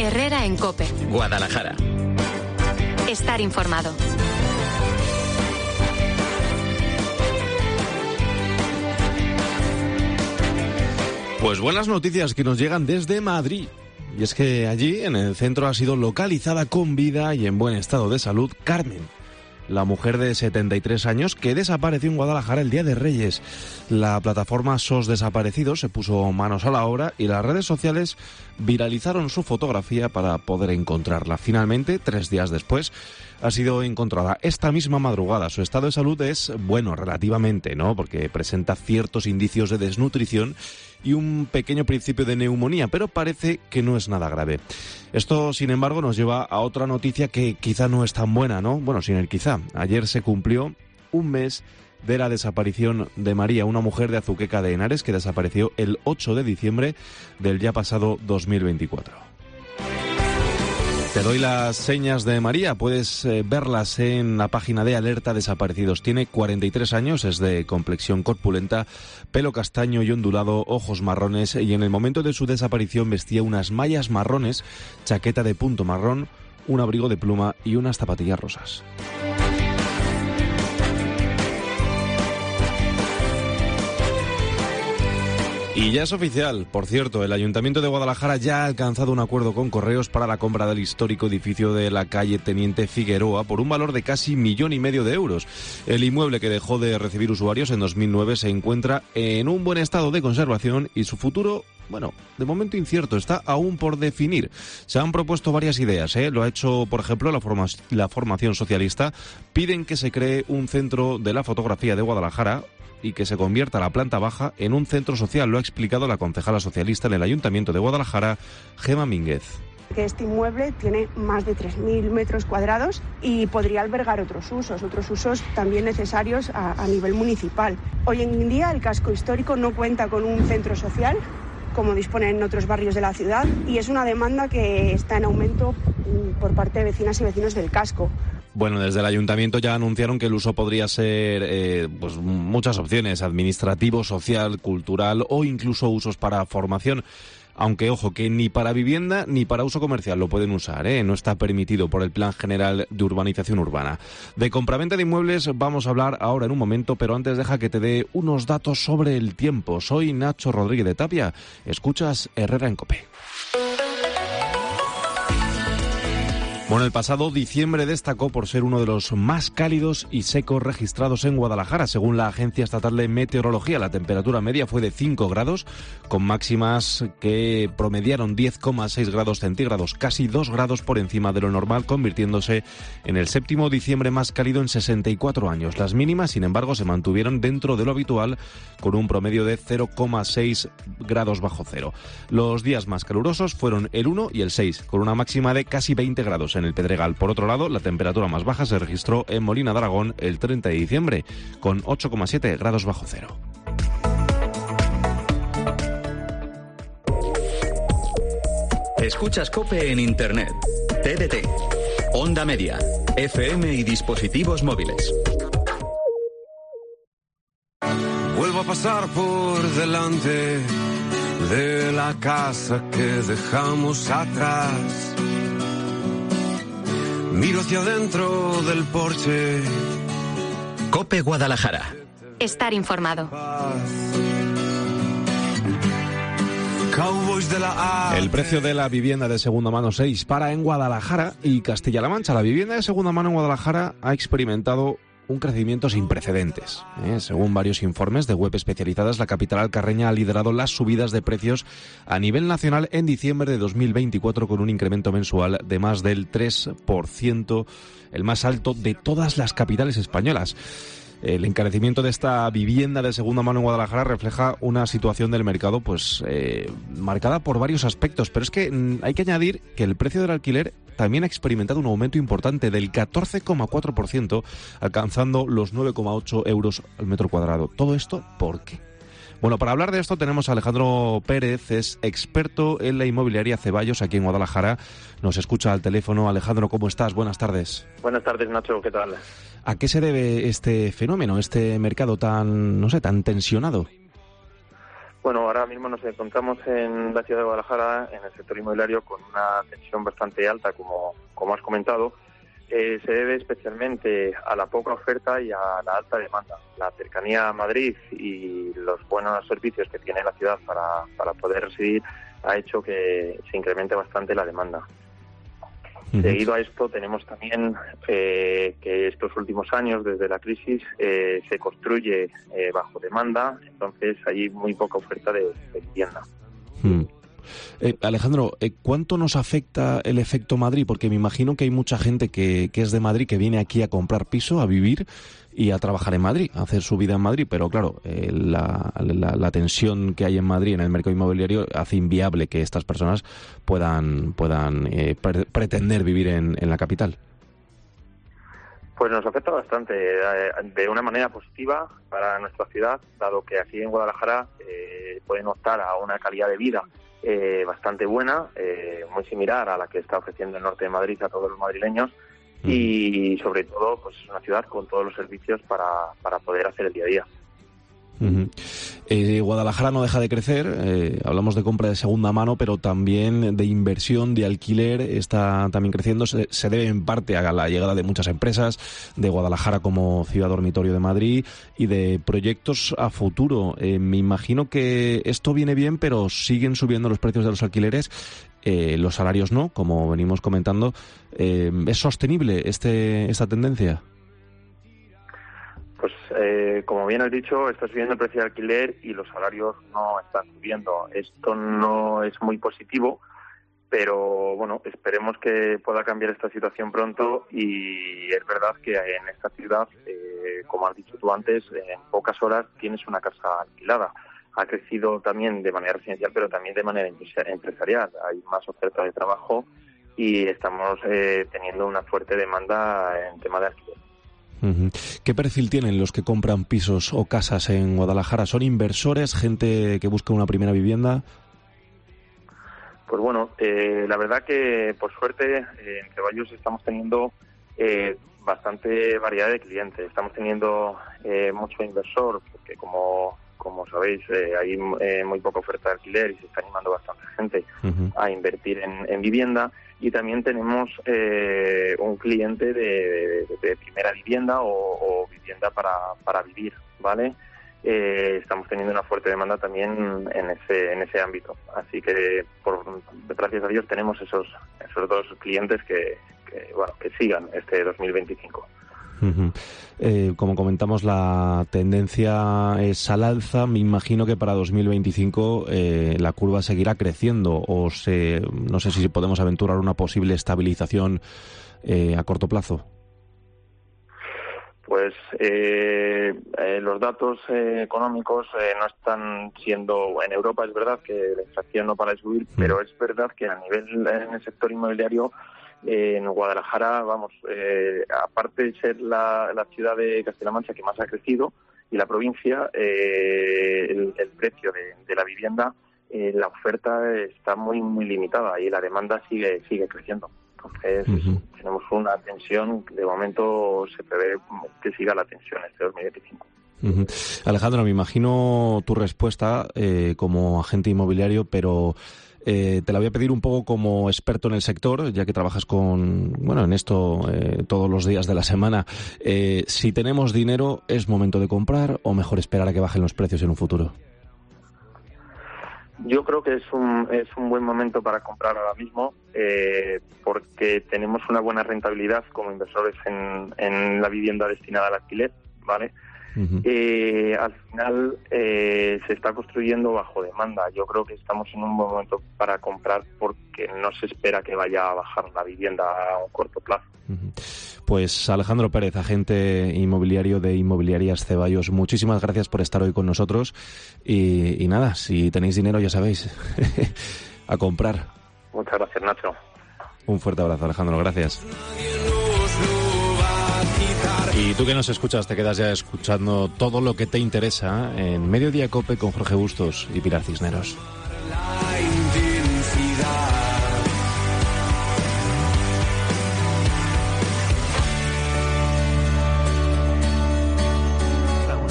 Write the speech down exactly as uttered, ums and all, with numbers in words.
Herrera en COPE. Guadalajara. Estar informado. Pues buenas noticias que nos llegan desde Madrid. Y es que allí, en el centro, ha sido localizada con vida y en buen estado de salud Carmen, la mujer de setenta y tres años que desapareció en Guadalajara el Día de Reyes. La plataforma S O S Desaparecidos se puso manos a la obra y las redes sociales viralizaron su fotografía para poder encontrarla. Finalmente, tres días después, ha sido encontrada esta misma madrugada. Su estado de salud es bueno, relativamente, ¿no? Porque presenta ciertos indicios de desnutrición y un pequeño principio de neumonía, pero parece que no es nada grave. Esto, sin embargo, nos lleva a otra noticia que quizá no es tan buena, ¿no? Bueno, sin el quizá. Ayer se cumplió un mes de la desaparición de María, una mujer de Azuqueca de Henares que desapareció el ocho de diciembre del ya pasado dos mil veinticuatro. Te doy las señas de María, puedes eh, verlas en la página de Alerta Desaparecidos. Tiene cuarenta y tres años, es de complexión corpulenta, pelo castaño y ondulado, ojos marrones y en el momento de su desaparición vestía unas mallas marrones, chaqueta de punto marrón, un abrigo de pluma y unas zapatillas rosas. Y ya es oficial, por cierto, el Ayuntamiento de Guadalajara ya ha alcanzado un acuerdo con Correos para la compra del histórico edificio de la calle Teniente Figueroa por un valor de casi millón y medio de euros. El inmueble, que dejó de recibir usuarios en dos mil nueve, se encuentra en un buen estado de conservación y su futuro, bueno, de momento incierto, está aún por definir. Se han propuesto varias ideas, ¿eh? Lo ha hecho, por ejemplo, la, forma, la formación socialista. Piden que se cree un centro de la fotografía de Guadalajara y que se convierta la planta baja en un centro social. Lo ha explicado la concejala socialista en el Ayuntamiento de Guadalajara, Gema Mínguez. Que este inmueble tiene más de tres mil metros cuadrados y podría albergar otros usos, otros usos también necesarios a, a nivel municipal. Hoy en día el casco histórico no cuenta con un centro social como disponen en otros barrios de la ciudad y es una demanda que está en aumento por parte de vecinas y vecinos del casco. Bueno, desde el Ayuntamiento ya anunciaron que el uso podría ser eh, pues muchas opciones: administrativo, social, cultural o incluso usos para formación. Aunque, ojo, que ni para vivienda ni para uso comercial lo pueden usar, ¿eh? No está permitido por el Plan General de Urbanización Urbana. De compraventa de inmuebles vamos a hablar ahora en un momento, pero antes deja que te dé unos datos sobre el tiempo. Soy Nacho Rodríguez de Tapia. Escuchas Herrera en COPE. Bueno, el pasado diciembre destacó por ser uno de los más cálidos y secos registrados en Guadalajara. Según la Agencia Estatal de Meteorología, la temperatura media fue de cinco grados, con máximas que promediaron diez coma seis grados centígrados, casi dos grados por encima de lo normal, convirtiéndose en el séptimo diciembre más cálido en sesenta y cuatro años. Las mínimas, sin embargo, se mantuvieron dentro de lo habitual, con un promedio de cero coma seis grados bajo cero. Los días más calurosos fueron el uno y el seis, con una máxima de casi veinte grados en el Pedregal. Por otro lado, la temperatura más baja se registró en Molina de Aragón el treinta de diciembre, con ocho coma siete grados bajo cero. Escuchas COPE en Internet, T D T, Onda Media, F M y dispositivos móviles. Vuelvo a pasar por delante de la casa que dejamos atrás. Miro hacia adentro del porche. COPE Guadalajara. Estar informado. El precio de la vivienda de segunda mano se dispara en Guadalajara y Castilla-La Mancha. La vivienda de segunda mano en Guadalajara ha experimentado un crecimiento sin precedentes. ¿eh? Según varios informes de web especializadas, la capital alcarreña ha liderado las subidas de precios a nivel nacional en diciembre de dos mil veinticuatro, con un incremento mensual de más del tres por ciento, el más alto de todas las capitales españolas. El encarecimiento de esta vivienda de segunda mano en Guadalajara refleja una situación del mercado pues eh, marcada por varios aspectos, pero es que mm, hay que añadir que el precio del alquiler también ha experimentado un aumento importante del catorce coma cuatro por ciento, alcanzando los nueve coma ocho euros al metro cuadrado. ¿Todo esto por qué? Bueno, para hablar de esto tenemos a Alejandro Pérez, es experto en la inmobiliaria Ceballos aquí en Guadalajara. Nos escucha al teléfono. Alejandro, ¿cómo estás? Buenas tardes. Buenas tardes, Nacho, ¿qué tal? ¿A qué se debe este fenómeno, este mercado tan, no sé, tan tensionado? Bueno, ahora mismo nos encontramos en la ciudad de Guadalajara, en el sector inmobiliario, con una tensión bastante alta, como, como has comentado. Eh, se debe especialmente a la poca oferta y a la alta demanda. La cercanía a Madrid y los buenos servicios que tiene la ciudad para, para poder residir ha hecho que se incremente bastante la demanda. Uh-huh. Seguido a esto, tenemos también eh, que estos últimos años, desde la crisis, eh, se construye eh, bajo demanda, entonces hay muy poca oferta de, de vivienda. Uh-huh. Eh, Alejandro, eh, ¿cuánto nos afecta el efecto Madrid? Porque me imagino que hay mucha gente que, que es de Madrid, que viene aquí a comprar piso, a vivir y a trabajar en Madrid, a hacer su vida en Madrid, pero claro, eh, la, la, la tensión que hay en Madrid en el mercado inmobiliario hace inviable que estas personas puedan, puedan eh, pre- pretender vivir en, en la capital. Pues nos afecta bastante, eh, de una manera positiva para nuestra ciudad, dado que aquí en Guadalajara eh, pueden optar a una calidad de vida eh, bastante buena, eh, muy similar a la que está ofreciendo el norte de Madrid a todos los madrileños, mm. y sobre todo pues es una ciudad con todos los servicios para, para poder hacer el día a día. Uh-huh. Eh, Guadalajara no deja de crecer, eh, hablamos de compra de segunda mano, pero también de inversión, de alquiler, está también creciendo. Se, se debe en parte a la llegada de muchas empresas, de Guadalajara como ciudad dormitorio de Madrid y de proyectos a futuro. Eh, me imagino que esto viene bien, pero siguen subiendo los precios de los alquileres, eh, los salarios no, como venimos comentando. Eh, ¿Es sostenible este, esta tendencia? Pues eh, como bien has dicho, está subiendo el precio de alquiler y los salarios no están subiendo. Esto no es muy positivo, pero bueno, esperemos que pueda cambiar esta situación pronto, y es verdad que en esta ciudad, eh, como has dicho tú antes, en pocas horas tienes una casa alquilada. Ha crecido también de manera residencial, pero también de manera empresarial. Hay más oferta de trabajo y estamos eh, teniendo una fuerte demanda en tema de alquiler. Uh-huh. ¿Qué perfil tienen los que compran pisos o casas en Guadalajara? ¿Son inversores, gente que busca una primera vivienda? Pues bueno, eh, la verdad que por suerte eh, en Ceballos estamos teniendo eh, bastante variedad de clientes. Estamos teniendo eh, mucho inversor, porque como como sabéis eh, hay eh, muy poca oferta de alquiler y se está animando bastante gente uh-huh. a invertir en, en vivienda. Y también tenemos eh, un cliente de, de, de primera vivienda o, o vivienda para, para vivir, ¿vale? Eh, estamos teniendo una fuerte demanda también en ese en ese ámbito. Así que, por gracias a Dios, tenemos esos esos dos clientes que, que bueno que sigan este dos mil veinticinco. Uh-huh. Eh, como comentamos, la tendencia es al alza. Me imagino que para dos mil veinticinco eh, la curva seguirá creciendo, o se, no sé si podemos aventurar una posible estabilización eh, a corto plazo. Pues eh, eh, los datos eh, económicos eh, no están siendo... En Europa es verdad que la inflación no para de subir, uh-huh. pero es verdad que a nivel en el sector inmobiliario, Eh, en Guadalajara, vamos, eh, aparte de ser la, la ciudad de Castilla-La Mancha que más ha crecido y la provincia, eh, el, el precio de, de la vivienda, eh, la oferta está muy muy limitada y la demanda sigue sigue creciendo. Entonces uh-huh. tenemos una tensión, de momento se prevé que siga la tensión este dos mil veinticinco. Uh-huh. Alejandro, me imagino tu respuesta eh, como agente inmobiliario, pero Eh, te la voy a pedir un poco como experto en el sector, ya que trabajas con, bueno, en esto eh, todos los días de la semana. Eh, si tenemos dinero, ¿es momento de comprar o mejor esperar a que bajen los precios en un futuro? Yo creo que es un es un buen momento para comprar ahora mismo, eh, porque tenemos una buena rentabilidad como inversores en, en la vivienda destinada al alquiler, ¿vale? Uh-huh. Eh, al final eh, se está construyendo bajo demanda. Yo creo que estamos en un buen momento para comprar, porque no se espera que vaya a bajar la vivienda a un corto plazo. Uh-huh. Pues Alejandro Pérez, agente inmobiliario de Inmobiliarias Ceballos, muchísimas gracias por estar hoy con nosotros y, y nada, si tenéis dinero ya sabéis, a comprar. Muchas gracias, Nacho. Un fuerte abrazo, Alejandro, gracias. Y tú que nos escuchas, te quedas ya escuchando todo lo que te interesa en Mediodía Cope con Jorge Bustos y Pilar Cisneros. La intensidad.